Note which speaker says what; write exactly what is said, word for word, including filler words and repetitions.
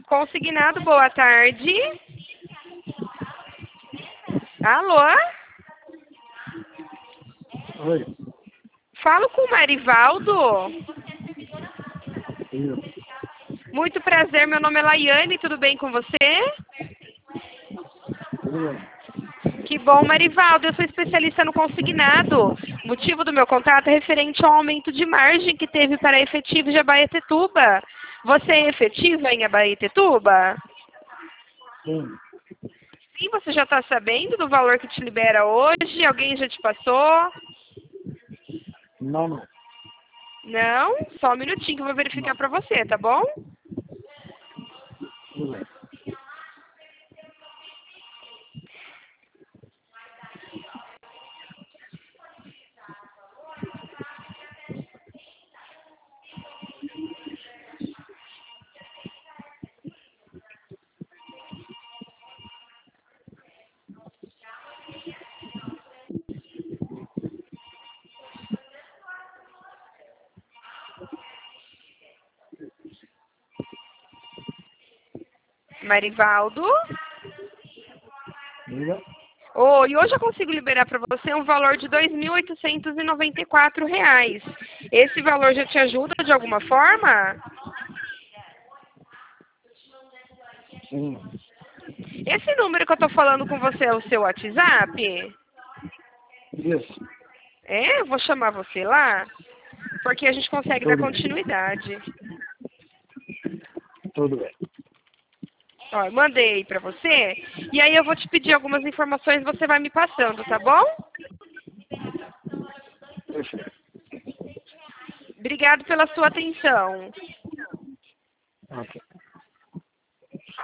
Speaker 1: Consignado, boa tarde. Alô?
Speaker 2: Oi.
Speaker 1: Falo com o Marivaldo.
Speaker 2: Sim.
Speaker 1: Muito prazer, meu nome é Laiane, tudo bem com você?
Speaker 2: Tudo bem.
Speaker 1: Que bom, Marivaldo, eu sou especialista no consignado. O motivo do meu contato é referente ao aumento de margem que teve para a efetiva de Abaetetuba. Você é efetiva em Abaetetuba?
Speaker 2: Sim.
Speaker 1: Sim, você já está sabendo do valor que te libera hoje? Alguém já te passou?
Speaker 2: Não, não.
Speaker 1: Não? Só um minutinho que eu vou verificar para você, tá bom?
Speaker 2: Tudo bem.
Speaker 1: Marivaldo?
Speaker 2: Diga.
Speaker 1: Oh, e hoje eu consigo liberar para você um valor de dois mil oitocentos e noventa e quatro reais. Esse valor já te ajuda de alguma forma?
Speaker 2: Sim.
Speaker 1: Esse número que eu estou falando com você é o seu WhatsApp?
Speaker 2: Isso.
Speaker 1: É? Eu vou chamar você lá, porque a gente consegue dar
Speaker 2: Tudo bem.
Speaker 1: continuidade.
Speaker 2: Tudo bem.
Speaker 1: Ó, eu mandei para você, e aí eu vou te pedir algumas informações, você vai me passando, tá bom?
Speaker 2: Perfeito.
Speaker 1: Obrigado pela sua atenção.
Speaker 2: Ok.